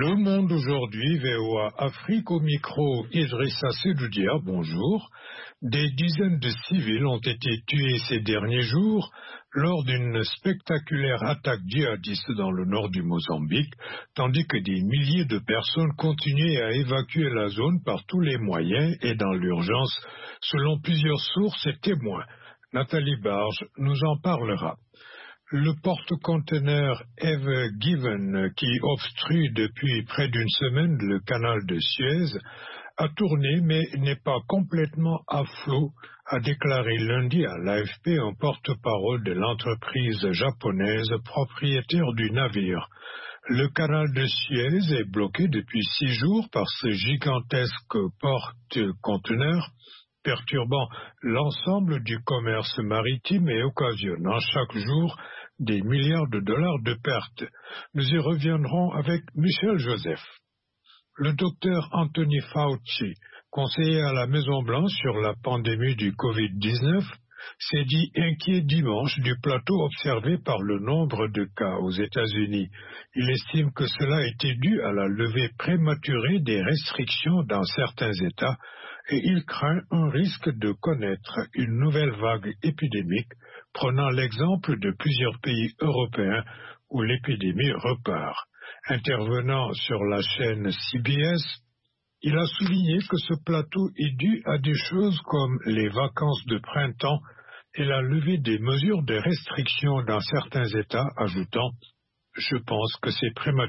Le Monde aujourd'hui, VOA Afrique au micro, Idrissa Sedoudia, bonjour. Des dizaines de civils ont été tués ces derniers jours lors d'une spectaculaire attaque djihadiste dans le nord du Mozambique, tandis que des milliers de personnes continuaient à évacuer la zone par tous les moyens et dans l'urgence, selon plusieurs sources et témoins. Nathalie Barge nous en parlera. Le porte-conteneur Ever Given, qui obstrue depuis près d'une semaine le canal de Suez, a tourné mais n'est pas complètement à flot, a déclaré lundi à l'AFP un porte-parole de l'entreprise japonaise propriétaire du navire. Le canal de Suez est bloqué depuis 6 jours par ce gigantesque porte-conteneur, perturbant l'ensemble du commerce maritime et occasionnant chaque jour des milliards de dollars de pertes. Nous y reviendrons avec Michel Joseph. Le docteur Anthony Fauci, conseiller à la Maison-Blanche sur la pandémie du Covid-19, s'est dit inquiet dimanche du plateau observé par le nombre de cas aux États-Unis. Il estime que cela était dû à la levée prématurée des restrictions dans certains États et il craint un risque de connaître une nouvelle vague épidémique, prenant l'exemple de plusieurs pays européens où l'épidémie repart. Intervenant sur la chaîne CBS, il a souligné que ce plateau est dû à des choses comme les vacances de printemps et la levée des mesures de restriction dans certains États, ajoutant « Je pense que c'est prématuré ».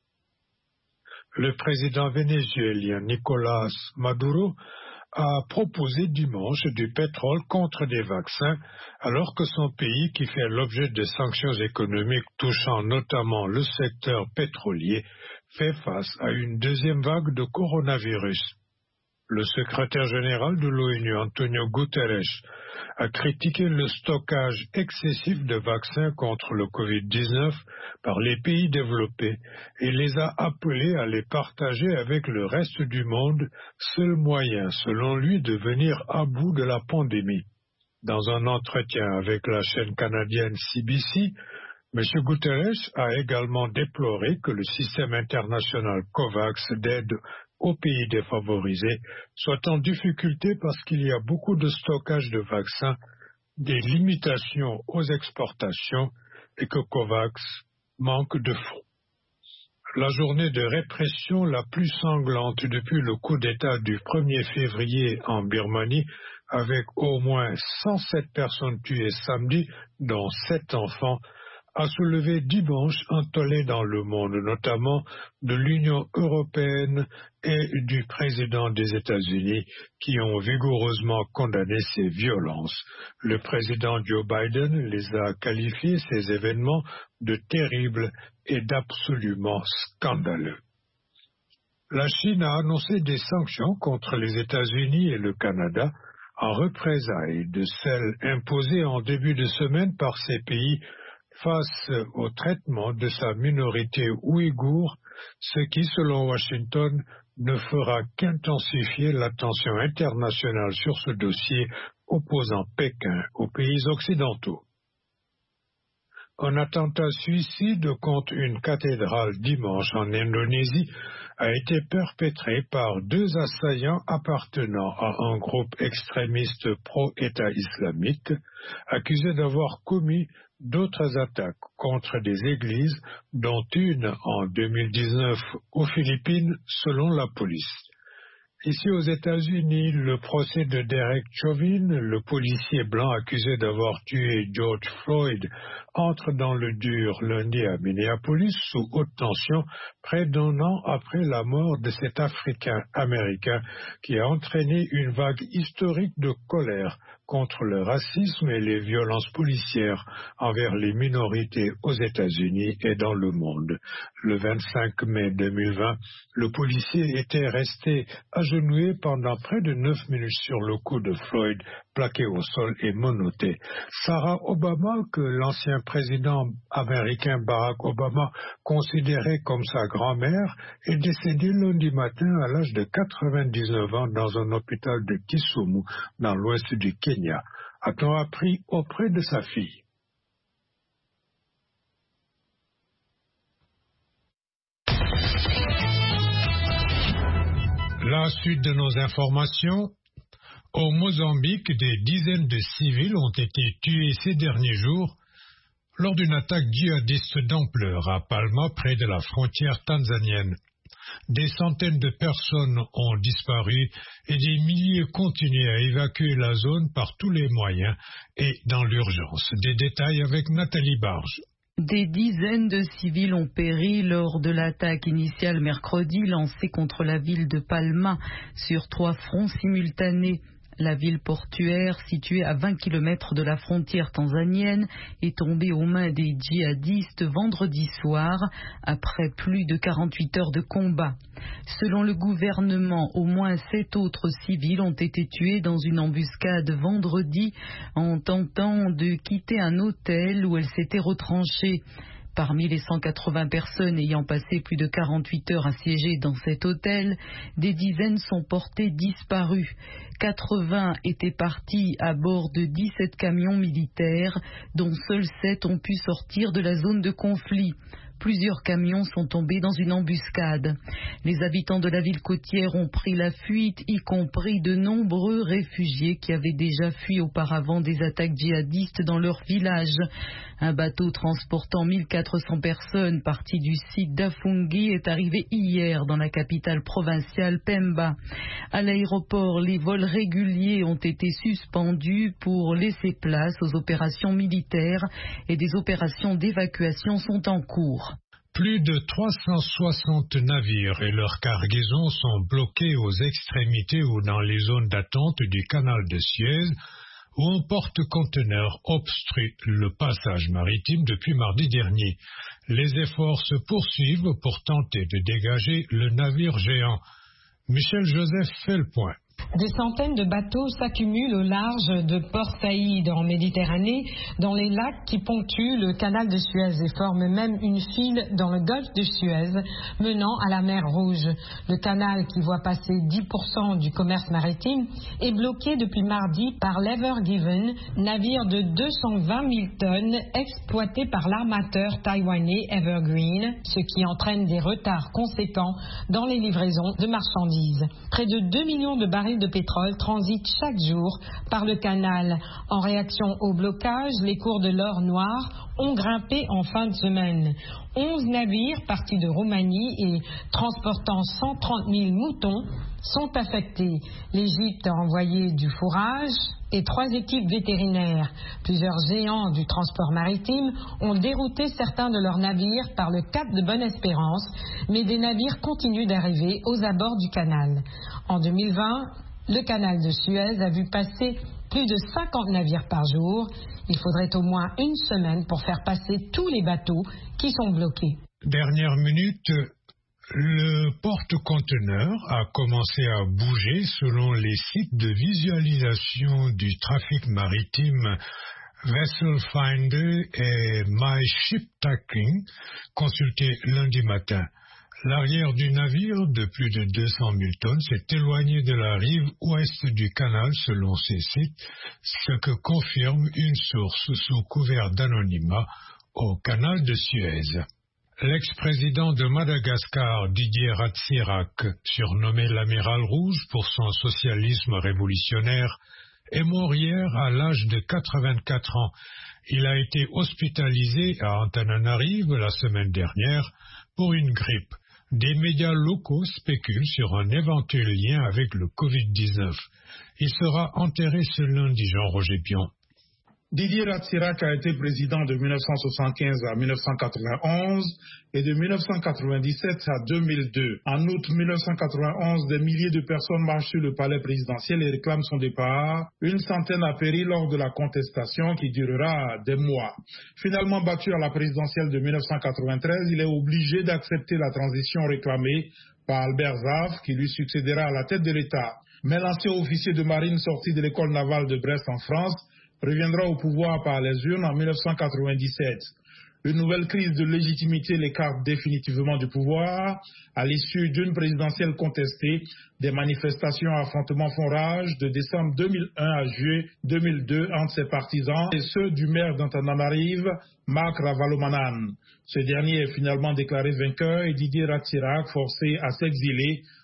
Le président vénézuélien Nicolás Maduro a proposé dimanche du pétrole contre des vaccins, alors que son pays, qui fait l'objet de sanctions économiques touchant notamment le secteur pétrolier, fait face à une deuxième vague de coronavirus. Le secrétaire général de l'ONU, Antonio Guterres, a critiqué le stockage excessif de vaccins contre le Covid-19 par les pays développés et les a appelés à les partager avec le reste du monde, seul moyen, selon lui, de venir à bout de la pandémie. Dans un entretien avec la chaîne canadienne CBC, M. Guterres a également déploré que le système international COVAX d'aide aux pays défavorisés soit en difficulté parce qu'il y a beaucoup de stockage de vaccins, des limitations aux exportations et que COVAX manque de fonds. La journée de répression la plus sanglante depuis le coup d'État du 1er février en Birmanie, avec au moins 107 personnes tuées samedi, dont 7 enfants, a soulevé dimanche un tollé dans le monde, notamment de l'Union européenne et du président des États-Unis, qui ont vigoureusement condamné ces violences. Le président Joe Biden les a qualifiés, ces événements, de terribles et d'absolument scandaleux. La Chine a annoncé des sanctions contre les États-Unis et le Canada en représailles de celles imposées en début de semaine par ces pays face au traitement de sa minorité ouïghour, ce qui, selon Washington, ne fera qu'intensifier la tension internationale sur ce dossier opposant Pékin aux pays occidentaux. Un attentat suicide contre une cathédrale dimanche en Indonésie a été perpétré par 2 assaillants appartenant à un groupe extrémiste pro-État islamique, accusés d'avoir commis d'autres attaques contre des églises, dont une en 2019 aux Philippines, selon la police. Ici aux États-Unis, le procès de Derek Chauvin, le policier blanc accusé d'avoir tué George Floyd, entre dans le dur lundi à Minneapolis sous haute tension, près d'1 an après la mort de cet Africain-Américain qui a entraîné une vague historique de colère contre le racisme et les violences policières envers les minorités aux États-Unis et dans le monde. Le 25 mai 2020, le policier était resté agenouillé pendant près de 9 minutes sur le cou de Floyd, plaqué au sol et menotté. Sarah Obama, que l'ancien président américain Barack Obama considérait comme sa grand-mère, est décédée lundi matin à l'âge de 99 ans dans un hôpital de Kisumu, dans l'ouest du Kenya, a-t-on appris auprès de sa fille. La suite de nos informations. Au Mozambique, des dizaines de civils ont été tués ces derniers jours lors d'une attaque djihadiste d'ampleur à Palma, près de la frontière tanzanienne. Des centaines de personnes ont disparu et des milliers continuent à évacuer la zone par tous les moyens et dans l'urgence. Des détails avec Nathalie Barge. Des dizaines de civils ont péri lors de l'attaque initiale mercredi lancée contre la ville de Palma sur 3 fronts simultanés. La ville portuaire, située à 20 km de la frontière tanzanienne, est tombée aux mains des djihadistes vendredi soir, après plus de 48 heures de combat. Selon le gouvernement, au moins 7 autres civils ont été tués dans une embuscade vendredi en tentant de quitter un hôtel où elles s'étaient retranchées. Parmi les 180 personnes ayant passé plus de 48 heures assiégées dans cet hôtel, des dizaines sont portées disparues. 80 étaient partis à bord de 17 camions militaires, dont seuls 7 ont pu sortir de la zone de conflit. Plusieurs camions sont tombés dans une embuscade. Les habitants de la ville côtière ont pris la fuite, y compris de nombreux réfugiés qui avaient déjà fui auparavant des attaques djihadistes dans leur village. Un bateau transportant 1400 personnes parti du site d'Afungi est arrivé hier dans la capitale provinciale Pemba. À l'aéroport, les vols réguliers ont été suspendus pour laisser place aux opérations militaires et des opérations d'évacuation sont en cours. Plus de 360 navires et leurs cargaisons sont bloqués aux extrémités ou dans les zones d'attente du canal de Suez, où un porte-conteneur obstrue le passage maritime depuis mardi dernier. Les efforts se poursuivent pour tenter de dégager le navire géant. Michel Joseph fait le point. Des centaines de bateaux s'accumulent au large de Port Saïd en Méditerranée, dans les lacs qui ponctuent le canal de Suez et forment même une file dans le golfe de Suez menant à la mer Rouge. Le canal, qui voit passer 10% du commerce maritime, est bloqué depuis mardi par l'Ever Given, navire de 220 000 tonnes exploité par l'armateur taïwanais Evergreen, ce qui entraîne des retards conséquents dans les livraisons de marchandises. Près de 2 millions de barils de pétrole transitent chaque jour par le canal. En réaction au blocage, les cours de l'or noir ont grimpé en fin de semaine. 11 navires partis de Roumanie et transportant 130 000 moutons sont affectés. L'Égypte a envoyé du fourrage et 3 équipes vétérinaires. Plusieurs géants du transport maritime ont dérouté certains de leurs navires par le cap de Bonne-Espérance, mais des navires continuent d'arriver aux abords du canal. En 2020, le canal de Suez a vu passer plus de 50 navires par jour. Il faudrait au moins une semaine pour faire passer tous les bateaux qui sont bloqués. Dernière minute, le porte-conteneur a commencé à bouger selon les sites de visualisation du trafic maritime Vessel Finder et My Ship Tracking, consultés lundi matin. L'arrière du navire, de plus de 200 000 tonnes, s'est éloigné de la rive ouest du canal selon ces sites, ce que confirme une source sous couvert d'anonymat au canal de Suez. L'ex-président de Madagascar, Didier Ratsirac, surnommé l'Amiral Rouge pour son socialisme révolutionnaire, est mort hier à l'âge de 84 ans. Il a été hospitalisé à Antananarive la semaine dernière pour une grippe. Des médias locaux spéculent sur un éventuel lien avec le Covid-19. Il sera enterré ce lundi, Jean-Roger Pion. Didier Ratsirac a été président de 1975 à 1991 et de 1997 à 2002. En août 1991, des milliers de personnes marchent sur le palais présidentiel et réclament son départ. Une centaine a péri lors de la contestation qui durera des mois. Finalement battu à la présidentielle de 1993, il est obligé d'accepter la transition réclamée par Albert Zaf, qui lui succédera à la tête de l'État. Mais l'ancien officier de marine sorti de l'école navale de Brest en France reviendra au pouvoir par les urnes en 1997. Une nouvelle crise de légitimité l'écarte définitivement du pouvoir. À l'issue d'une présidentielle contestée, des manifestations à affrontements font rage de décembre 2001 à juillet 2002 entre ses partisans et ceux du maire d'Antananarive, Marc Ravalomanan. Ce dernier est finalement déclaré vainqueur et Didier Ratsirac forcé à s'exiler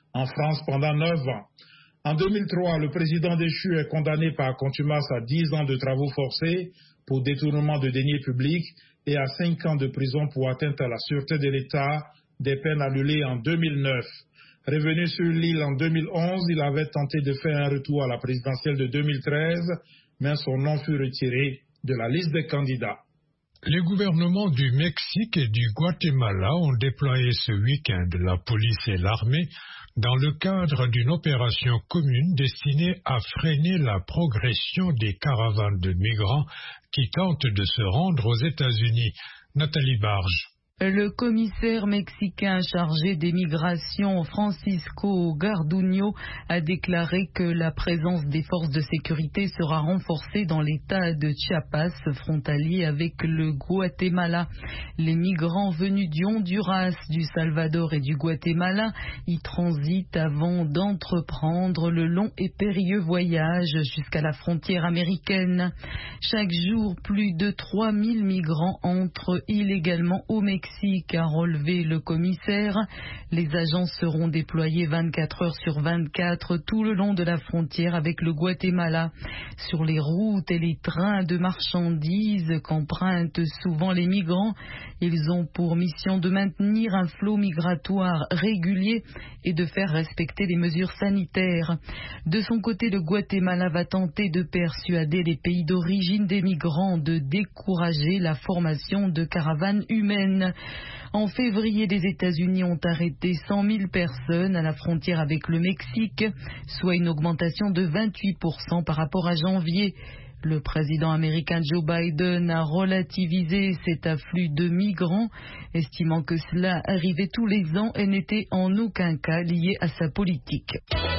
en France pendant 9 ans. En 2003, le président déchu est condamné par contumace à 10 ans de travaux forcés pour détournement de deniers publics et à 5 ans de prison pour atteinte à la sûreté de l'État, des peines annulées en 2009. Revenu sur l'île en 2011, il avait tenté de faire un retour à la présidentielle de 2013, mais son nom fut retiré de la liste des candidats. Les gouvernements du Mexique et du Guatemala ont déployé ce week-end la police et l'armée dans le cadre d'une opération commune destinée à freiner la progression des caravanes de migrants qui tentent de se rendre aux États-Unis. Nathalie Barge. Le commissaire mexicain chargé des migrations, Francisco Garduño, a déclaré que la présence des forces de sécurité sera renforcée dans l'état de Chiapas, frontalier avec le Guatemala. Les migrants venus du Honduras, du Salvador et du Guatemala y transitent avant d'entreprendre le long et périlleux voyage jusqu'à la frontière américaine. Chaque jour, plus de 3000 migrants entrent illégalement au Mexique, a relevé le commissaire. Les agents seront déployés 24 heures sur 24 tout le long de la frontière avec le Guatemala. Sur les routes et les trains de marchandises qu'empruntent souvent les migrants, ils ont pour mission de maintenir un flot migratoire régulier et de faire respecter les mesures sanitaires. De son côté, le Guatemala va tenter de persuader les pays d'origine des migrants de décourager la formation de caravanes humaines. En février, les États-Unis ont arrêté 100 000 personnes à la frontière avec le Mexique, soit une augmentation de 28% par rapport à janvier. Le président américain Joe Biden a relativisé cet afflux de migrants, estimant que cela arrivait tous les ans et n'était en aucun cas lié à sa politique.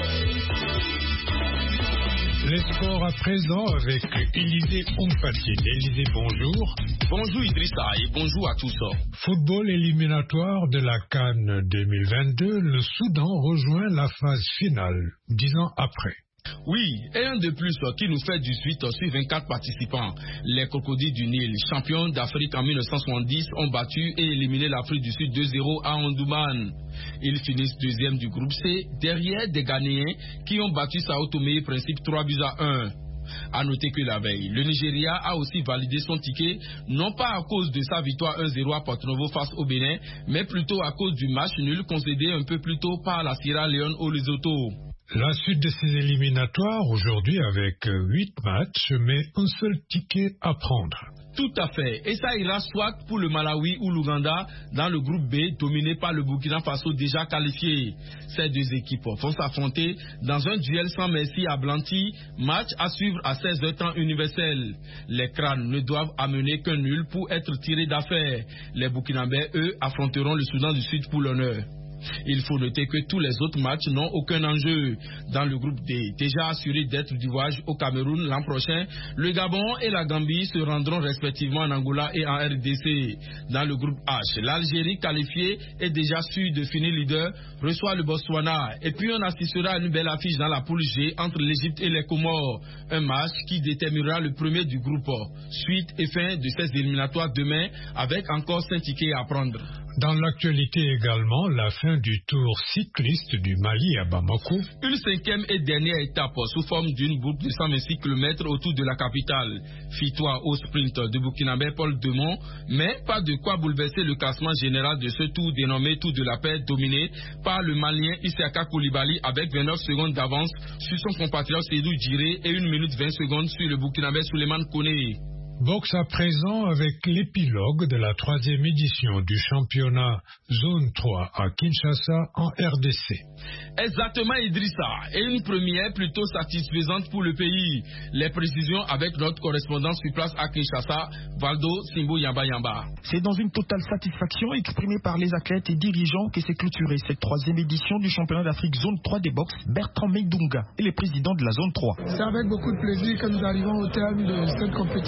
Les sports à présent avec Élisée Ompatié. Élisée, bonjour. Bonjour Idrissa et bonjour à tous. Football éliminatoire de la CAN 2022, le Soudan rejoint la phase finale, 10 ans après. Oui, et un de plus qui nous fait du suite sur 24 participants. Les Crocodiles du Nil, champions d'Afrique en 1970, ont battu et éliminé l'Afrique du Sud 2-0 à Omdurman. Ils finissent deuxième du groupe C, derrière des Ghanéens qui ont battu Sao Tomé et Principe 3-1. A noter que la veille, le Nigeria a aussi validé son ticket, non pas à cause de sa victoire 1-0 à Porto Novo face au Bénin, mais plutôt à cause du match nul concédé un peu plus tôt par la Sierra Leone au Lesotho. La suite de ces éliminatoires aujourd'hui avec 8 matchs, mais un seul ticket à prendre. Tout à fait. Et ça ira soit pour le Malawi ou l'Ouganda dans le groupe B, dominé par le Burkina Faso déjà qualifié. Ces deux équipes vont s'affronter dans un duel sans merci à Blanty, match à suivre à 16h temps universel. Les crânes ne doivent amener qu'un nul pour être tirés d'affaire. Les Burkinabés, eux, affronteront le Soudan du Sud pour l'honneur. Il faut noter que tous les autres matchs n'ont aucun enjeu. Dans le groupe D, déjà assuré d'être du voyage au Cameroun l'an prochain, le Gabon et la Gambie se rendront respectivement en Angola et en RDC. Dans le groupe H, l'Algérie qualifiée et déjà sûre de finir leader reçoit le Botswana. Et puis on assistera à une belle affiche dans la poule G entre l'Égypte et les Comores. Un match qui déterminera le premier du groupe. Suite et fin de ces éliminatoires demain avec encore 5 tickets à prendre. Dans l'actualité également, la fin du tour cycliste du Mali à Bamako. Une 5e et dernière étape sous forme d'une boucle de 126 km autour de la capitale. Fie-toi au sprint de Burkinabé Paul Demont, mais pas de quoi bouleverser le classement général de ce tour dénommé Tour de la Paix, dominé par le Malien Issaka Koulibaly avec 29 secondes d'avance sur son compatriote Seydou Djiré et 1 minute 20 secondes sur le Burkinabé Souleymane Koné. Boxe à présent avec l'épilogue de la 3e édition du championnat Zone 3 à Kinshasa en RDC. Exactement Idrissa, et une première plutôt satisfaisante pour le pays. Les précisions avec notre correspondant sur place à Kinshasa, Valdo Simbo Yamba Yamba. C'est dans une totale satisfaction exprimée par les athlètes et dirigeants que s'est clôturée cette 3e édition du championnat d'Afrique Zone 3 des boxe. Bertrand Meidunga est le président de la Zone 3. C'est avec beaucoup de plaisir que nous arrivons au terme de cette compétition.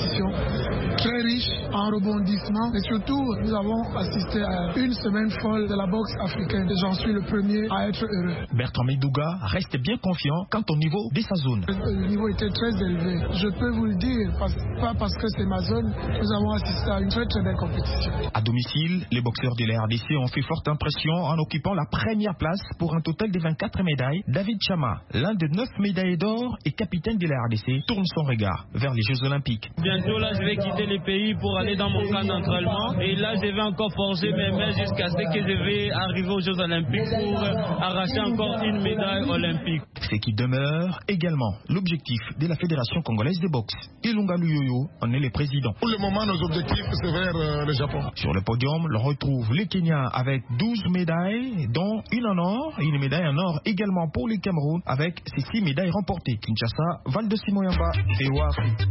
très riche en rebondissements et surtout nous avons assisté à une semaine folle de la boxe africaine et j'en suis le premier à être heureux. Bertrand Medouga reste bien confiant quant au niveau de sa zone. Le niveau était très élevé. Je peux vous le dire, pas parce que c'est ma zone, nous avons assisté à une très très belle compétition. À domicile, les boxeurs de la RDC ont fait forte impression en occupant la première place pour un total de 24 médailles. David Chama, l'un des 9 médaillés d'or et capitaine de la RDC, tourne son regard vers les Jeux Olympiques. Bientôt là, je vais quitter le pays pour aller dans mon camp d'entraînement et là, je vais encore forger mes mains jusqu'à ce que je vais arriver aux Jeux Olympiques pour arracher encore une médaille olympique. Ce qui demeure également l'objectif de la Fédération congolaise de boxe. Ilunga Luyoyo en est le président. Pour le moment, nos objectifs, c'est vers le Japon. Sur le podium, l'on retrouve les Kenyans avec 12 médailles, dont une en or et une médaille en or également pour le Cameroun avec ses 6 médailles remportées. Kinshasa, Valdo Simoyamba, VOA Afrique.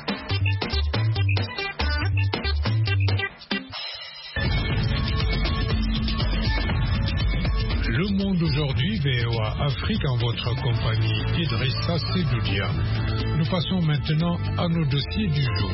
Le Monde aujourd'hui, VOA Afrique, en votre compagnie, Idrissa Sedoudia. Nous passons maintenant à nos dossiers du jour.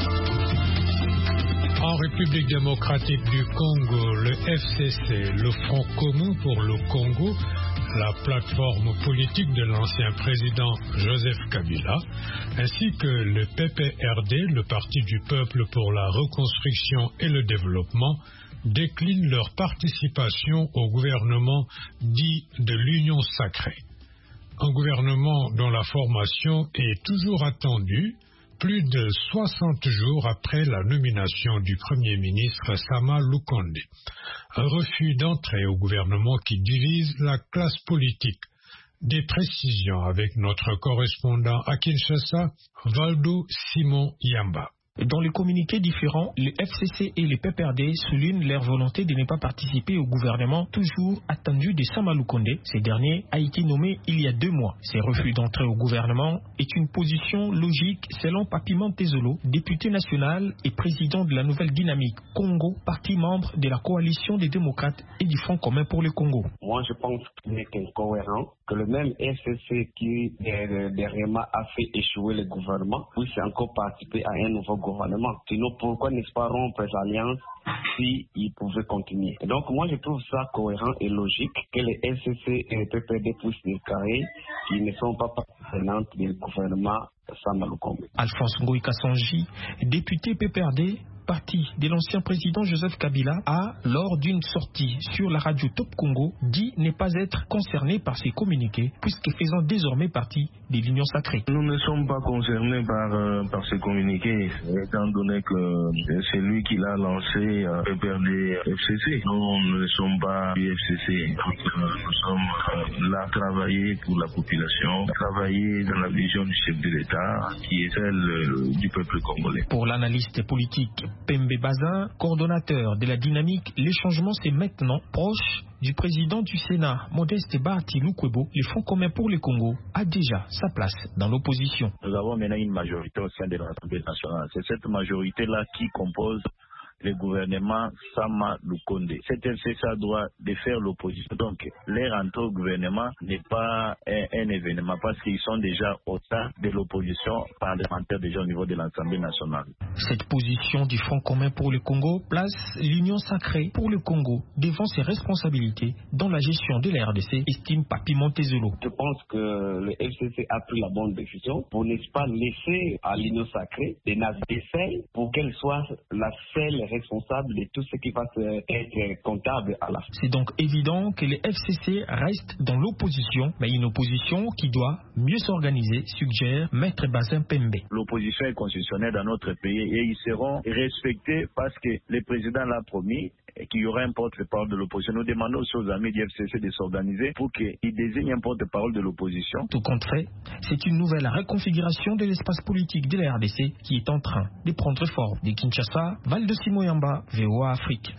En République démocratique du Congo, le FCC, le Front commun pour le Congo, la plateforme politique de l'ancien président Joseph Kabila, ainsi que le PPRD, le Parti du peuple pour la reconstruction et le développement, déclinent leur participation au gouvernement dit de l'Union sacrée. Un gouvernement dont la formation est toujours attendue, plus de 60 jours après la nomination du Premier ministre Sama Lukonde. Un refus d'entrée au gouvernement qui divise la classe politique. Des précisions avec notre correspondant à Kinshasa, Valdo Simon Yamba. Dans les communiqués différents, le FCC et le PPRD soulignent leur volonté de ne pas participer au gouvernement toujours attendu de Sama Lukonde. Ce dernier a été nommé il y a 2 mois. Ce refus d'entrer au gouvernement est une position logique selon Papi Montezolo, député national et président de la Nouvelle Dynamique Congo, parti membre de la coalition des démocrates et du Front commun pour le Congo. Moi, je pense qu'il est incohérent que le même FCC qui dernièrement a fait échouer le gouvernement puisse encore participer à un nouveau gouvernement. Sinon, pourquoi n'est-ce pas rompre les alliances s'ils pouvaient continuer? Et donc, moi, je trouve ça cohérent et logique que les FCC et les PPD puissent déclarer qu'ils ne sont pas partisans du gouvernement Sama Lukonde. Alphonse Ngoï Kassanji, député PPRD, parti de l'ancien président Joseph Kabila, a, lors d'une sortie sur la radio Top Congo, dit ne pas être concerné par ces communiqués, puisque faisant désormais partie de l'Union sacrée. Nous ne sommes pas concernés par ces communiqués, étant donné que c'est lui qui l'a lancé, PPRD FCC. Nous ne sommes pas du FCC. Nous sommes là travailler pour la population, travailler dans la vision du chef de l'État, qui est celle du peuple congolais. Pour l'analyste politique Pembe Bazin, coordonnateur de la dynamique, les changements c'est maintenant proche du président du Sénat, Modeste Bahati Lukwebo. Le Front commun pour le Congo a déjà sa place dans l'opposition. Nous avons maintenant une majorité au sein de l'Assemblée nationale. C'est cette majorité-là qui compose le gouvernement Sama Lukonde. Cette FCC doit défaire l'opposition. Donc, leur entrée au gouvernement n'est pas un événement parce qu'ils sont déjà au sein de l'opposition parlementaire déjà au niveau de l'Assemblée nationale. Cette position du Front commun pour le Congo place l'Union sacrée pour le Congo devant ses responsabilités dans la gestion de la RDC, estime Papi Montezolo. Je pense que le FCC a pris la bonne décision pour ne pas laisser à l'Union sacrée des navires pour qu'elle soit la seule responsable de tout ce qui va être comptable à la fin. C'est donc évident que le FCC reste dans l'opposition, mais une opposition qui doit mieux s'organiser, suggère Maître Bazin Pembe. L'opposition est constitutionnelle dans notre pays et ils seront respectés parce que le président l'a promis et qu'il y aura un porte-parole de l'opposition. Nous demandons aussi aux amis du FCC de s'organiser pour qu'ils désignent un porte-parole de l'opposition. Tout compte fait, c'est une nouvelle reconfiguration de l'espace politique de la RDC qui est en train de prendre forme. De Kinshasa, Valdo Simoyamba, VOA Afrique.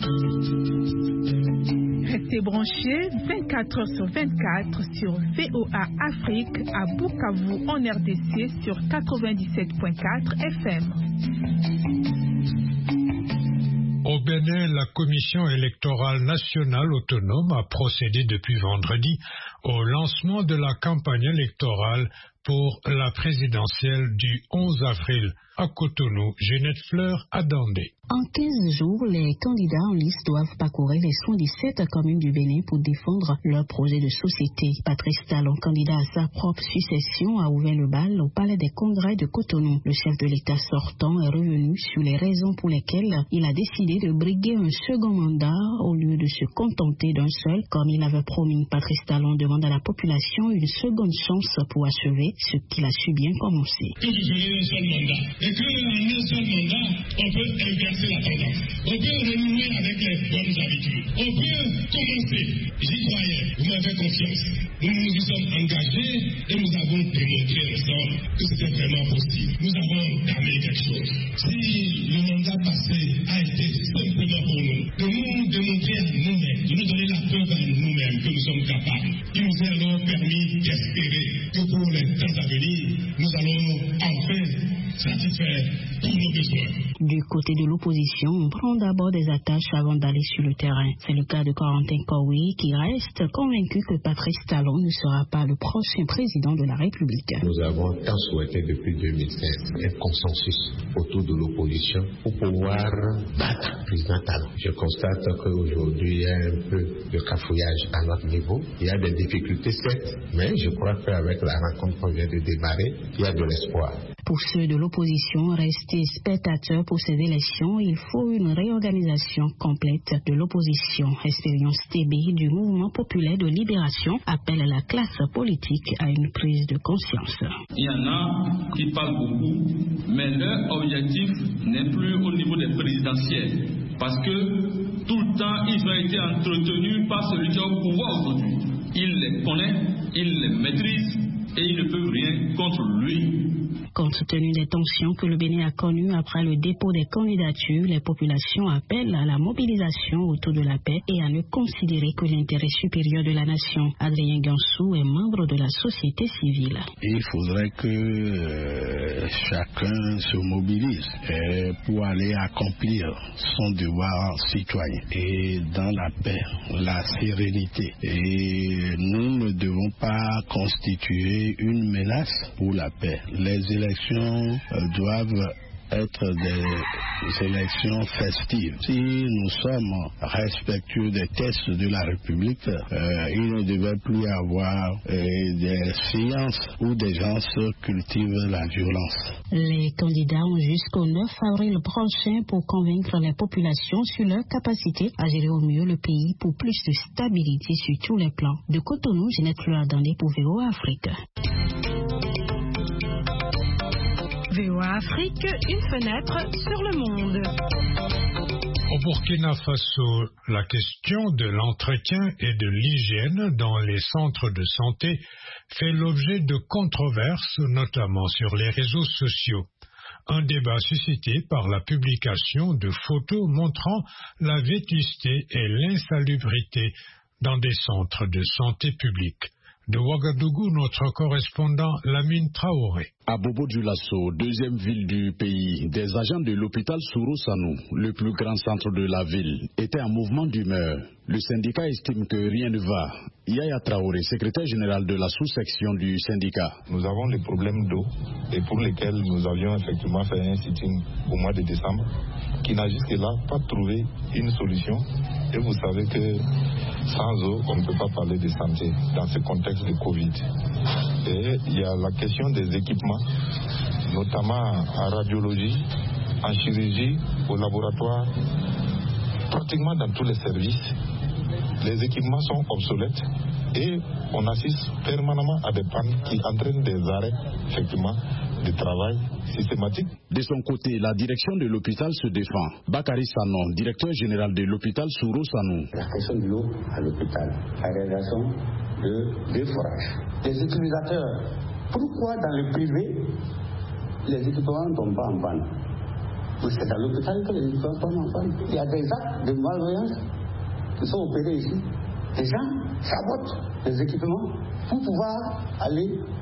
Restez branchés 24 h sur 24 sur VOA Afrique à Bukavu en RDC sur 97.4 FM. Au Bénin, la Commission électorale nationale autonome a procédé depuis vendredi au lancement de la campagne électorale pour la présidentielle du 11 avril. À Cotonou, Jeannette Fleur à Dandé. En 15 jours, les candidats en liste doivent parcourir les 117 communes du Bénin pour défendre leur projet de société. Patrice Talon, candidat à sa propre succession, a ouvert le bal au Palais des Congrès de Cotonou. Le chef de l'État sortant est revenu sur les raisons pour lesquelles il a décidé de briguer un second mandat au lieu de se contenter d'un seul, comme il avait promis. Patrice Talon demande à la population une seconde chance pour achever ce qu'il a su bien commencer. Que je ferai un seul mandat et qu'en un seul mandat, on peut inverser la tendance. On peut renouer avec les bonnes habitudes. On peut commencer. J'y croyais. Vous m'avez confiance. Nous nous y sommes engagés et nous avons démontré ensemble que c'était vraiment possible. Nous avons entamé quelque chose. Si le mandat passé a été simplement pour nous, de nous démontrer à nous-mêmes, de nous donner la preuve à nous-mêmes que nous sommes capables, qui nous a alors permis d'espérer que pour les temps à venir, nous allons enfin satisfaire tous nos besoins. Du côté de l'opposition, on prend d'abord des attaches avant d'aller sur le terrain. C'est le cas de Corentin Kowi qui reste convaincu que Patrice Talon ne sera pas le prochain président de la République. Nous avons tant souhaité depuis 2016 un consensus autour de l'opposition pour pouvoir battre le président Talon. Je constate qu'aujourd'hui il y a un peu de cafouillage à notre niveau. Il y a des difficultés certes, mais je crois qu'avec la rencontre qu'on vient de démarrer, il y a de l'espoir. Pour ceux de l'opposition restés spectateurs pour ces élections, il faut une réorganisation complète de l'opposition. Expérience TB du mouvement populaire de libération appelle la classe politique à une prise de conscience. Il y en a qui parlent beaucoup, mais leur objectif n'est plus au niveau des présidentielles. Parce que tout le temps, ils ont été entretenus par celui qui est au pouvoir aujourd'hui. Il les connaît, il les maîtrise et ils ne peuvent rien contre lui. Compte tenu des tensions que le Bénin a connues après le dépôt des candidatures, les populations appellent à la mobilisation autour de la paix et à ne considérer que l'intérêt supérieur de la nation. Adrien Gansou est membre de la société civile. Il faudrait que chacun se mobilise pour aller accomplir son devoir citoyen et dans la paix, la sérénité. Et nous ne devons pas constituer une menace pour la paix. Les élections doivent être des élections festives. Si nous sommes respectueux des textes de la République, il ne devait plus y avoir des séances où des gens cultivent la violence. Les candidats ont jusqu'au 9 avril prochain pour convaincre les populations sur leur capacité à gérer au mieux le pays pour plus de stabilité sur tous les plans. De Cotonou, Jeannette Fleur Dandé pour VOA Afrique. VOA Afrique, une fenêtre sur le monde. Au Burkina Faso, la question de l'entretien et de l'hygiène dans les centres de santé fait l'objet de controverses, notamment sur les réseaux sociaux. Un débat suscité par la publication de photos montrant la vétusté et l'insalubrité dans des centres de santé publics. De Ouagadougou, notre correspondant Lamine Traoré. À Bobo-Dioulasso, deuxième ville du pays, des agents de l'hôpital Souro-Sanou, le plus grand centre de la ville, étaient en mouvement d'humeur. Le syndicat estime que rien ne va. Yaya Traoré, secrétaire général de la sous-section du syndicat. Nous avons des problèmes d'eau et pour lesquels nous avions effectivement fait un sitting au mois de décembre qui n'a jusque-là pas trouvé une solution. Et vous savez que sans eau, on ne peut pas parler de santé dans ce contexte de Covid. Et il y a la question des équipements, notamment en radiologie, en chirurgie, au laboratoire, pratiquement dans tous les services. Les équipements sont obsolètes et on assiste permanemment à des pannes qui entraînent des arrêts, effectivement, de travail systématique. De son côté, la direction de l'hôpital se défend. Bakary Sanon, directeur général de l'hôpital Souro-Sanou. La question de l'eau à l'hôpital, la réalisation de forages. Les utilisateurs, pourquoi dans le privé, les équipements ne tombent pas en panne? C'est dans l'hôpital que les équipements tombent en panne. Il y a des actes de malveillance qui sont opérés ici. Les gens sabotent les équipements pour pouvoir aller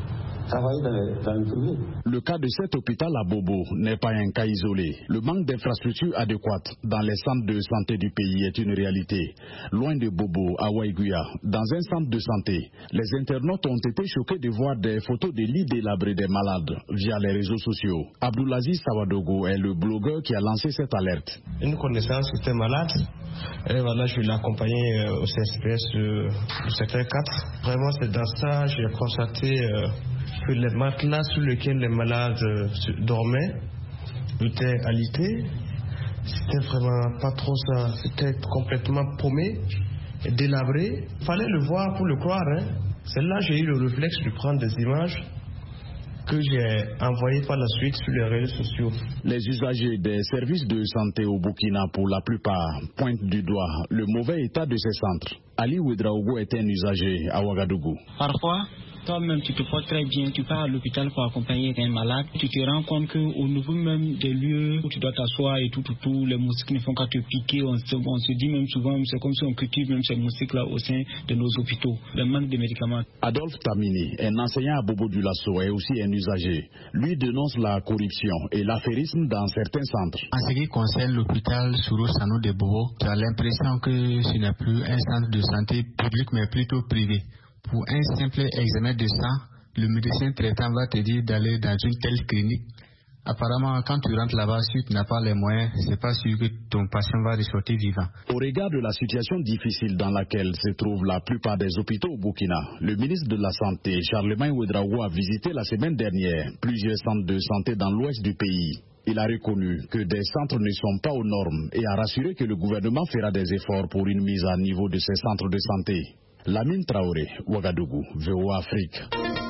travailler dans le privé. Le cas de cet hôpital à Bobo n'est pas un cas isolé. Le manque d'infrastructures adéquates dans les centres de santé du pays est une réalité. Loin de Bobo, à Waiguya, dans un centre de santé, les internautes ont été choqués de voir des photos de lits délabrés des malades via les réseaux sociaux. Abdoulaziz Sawadogo est le blogueur qui a lancé cette alerte. Une connaissance était malade. Et voilà, je l'ai accompagné au CSPS du secteur 4. Vraiment, c'est dans ça que j'ai constaté que les matelas sur lesquels les malades dormaient étaient alités. C'était vraiment pas trop ça. C'était complètement paumé et délabré. Il fallait le voir pour le croire. C'est là que j'ai eu le réflexe de prendre des images que j'ai envoyées par la suite sur les réseaux sociaux. Les usagers des services de santé au Burkina, pour la plupart, pointent du doigt le mauvais état de ces centres. Ali Ouedraogo est un usager à Ouagadougou. Parfois, toi-même, tu te portes très bien, tu pars à l'hôpital pour accompagner un malade, tu te rends compte qu'au niveau même des lieux où tu dois t'asseoir et tout, les moustiques ne font qu'à te piquer. On se dit même souvent, c'est comme si on cultive même ces moustiques-là au sein de nos hôpitaux. Le manque de médicaments. Adolphe Tamini, un enseignant à Bobo du Lasso, est aussi un usager. Lui dénonce la corruption et l'affairisme dans certains centres. En ce qui concerne l'hôpital Souro Sanou de Bobo, tu as l'impression que ce n'est plus un centre de santé public, mais plutôt privé. Pour un simple examen de sang, le médecin traitant va te dire d'aller dans une telle clinique. Apparemment, quand tu rentres là-bas, si tu n'as pas les moyens, c'est pas sûr que ton patient va ressortir vivant. Au regard de la situation difficile dans laquelle se trouvent la plupart des hôpitaux au Burkina, le ministre de la Santé, Charlemagne Ouedraogo, a visité la semaine dernière plusieurs centres de santé dans l'ouest du pays. Il a reconnu que des centres ne sont pas aux normes et a rassuré que le gouvernement fera des efforts pour une mise à niveau de ces centres de santé. Lamine Traoré, Ouagadougou, VOA Afrique.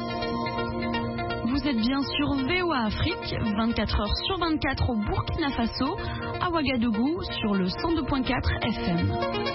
Vous êtes bien sur VOA Afrique, 24 heures sur 24 au Burkina Faso, à Ouagadougou, sur le 102.4 FM.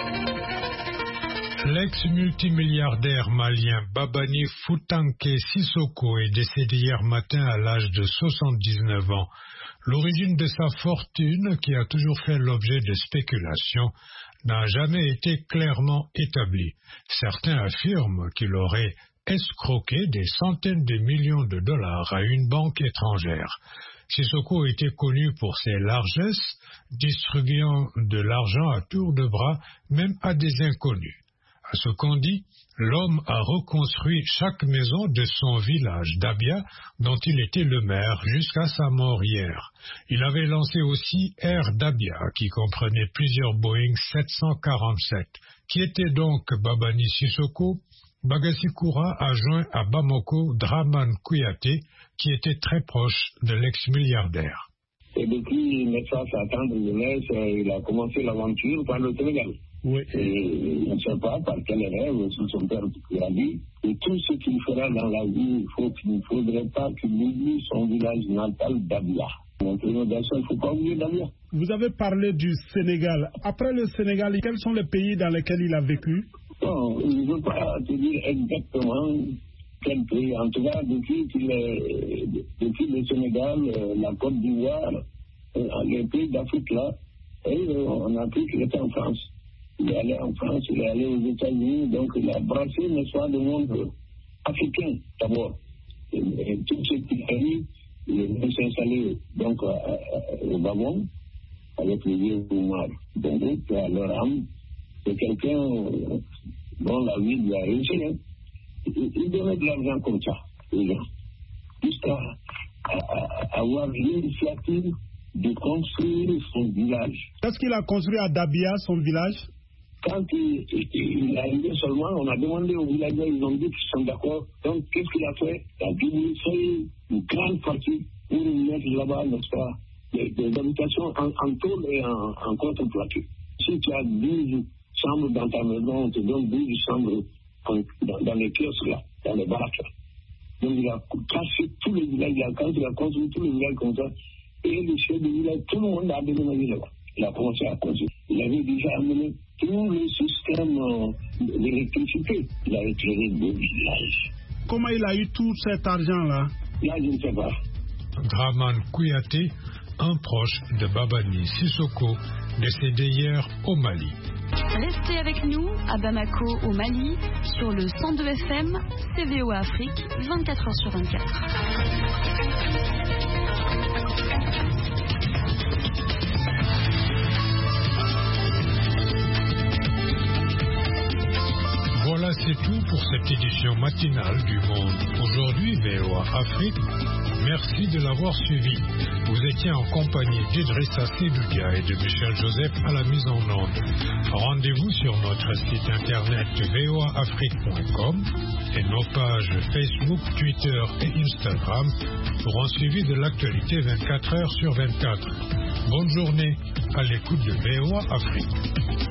L'ex-multimilliardaire malien Babani Foutanké Sissoko est décédé hier matin à l'âge de 79 ans. L'origine de sa fortune, qui a toujours fait l'objet de spéculations, n'a jamais été clairement établie. Certains affirment qu'il aurait escroqué des centaines de millions de dollars à une banque étrangère. Sissoko était connu pour ses largesses, distribuant de l'argent à tour de bras, même à des inconnus. À ce qu'on dit, l'homme a reconstruit chaque maison de son village d'Abia, dont il était le maire, jusqu'à sa mort hier. Il avait lancé aussi Air d'Abia, qui comprenait plusieurs Boeing 747. Qui était donc Babani Sissoko? Bagassi Koura a joint à Bamako Draman Kouyaté, qui était très proche de l'ex-milliardaire. Et depuis 1979, il a commencé l'aventure par le Sénégal. Oui. Et je ne sais pas par quel rêve, sous son père qui a dit, et tout ce qu'il fera dans la vie, il ne faudrait pas qu'il oublie son village natal d'Abia. Donc, il ne faut pas oublier d'Abia. Vous avez parlé du Sénégal. Après le Sénégal, quels sont les pays dans lesquels il a vécu? Bon, je ne veux pas te dire exactement quel pays. En tout cas, depuis le Sénégal, la Côte d'Ivoire, les pays d'Afrique là, et on a appris qu'il était en France. Il est allé en France, il est allé aux États-Unis, donc il a brassé le monde africain d'abord. Et tout ce qu'il a dit, il est venu s'installer donc au Gabon avec le vieux Oumar Bongo, qui a leur âme. C'est quelqu'un dont la vie lui a réussi. Il donnait de l'argent comme ça, les gens, jusqu'à avoir l'initiative de construire son village. Qu'est-ce qu'il a construit à Dabia, son village? Quand il est arrivé seulement, on a demandé aux villageois, ils ont dit qu'ils sont d'accord. Donc, qu'est-ce qu'il a fait? Il a diminué une grande partie pour mettre là-bas, n'est-ce pas, des habitations en tôle et en contreplaqué. Si tu as 12 chambres dans ta maison, on te donne 12 chambres dans les kiosques là, dans les baraques là. Donc, il a cassé tous les villages, quand il a construit tous les villages comme ça, et le chef de village, tout le monde a déménagé là-bas. Il a commencé à construire. Il avait déjà amené tout le système d'électricité. Il a éclairé deux villages. Comment il a eu tout cet argent-là? Là, je ne sais pas. Draman Kouyaté, un proche de Babani Sissoko, décédé hier au Mali. Restez avec nous à Bamako au Mali sur le 102 FM, CVOA Afrique, 24h sur 24. Voilà, c'est tout pour cette édition matinale du Monde. Aujourd'hui, VOA Afrique, merci de l'avoir suivi. Vous étiez en compagnie d'Idrissa Sidoudia et de Michel Joseph à la mise en onde. Rendez-vous sur notre site internet voaafrique.com et nos pages Facebook, Twitter et Instagram pour un suivi de l'actualité 24 heures sur 24. Bonne journée à l'écoute de VOA Afrique.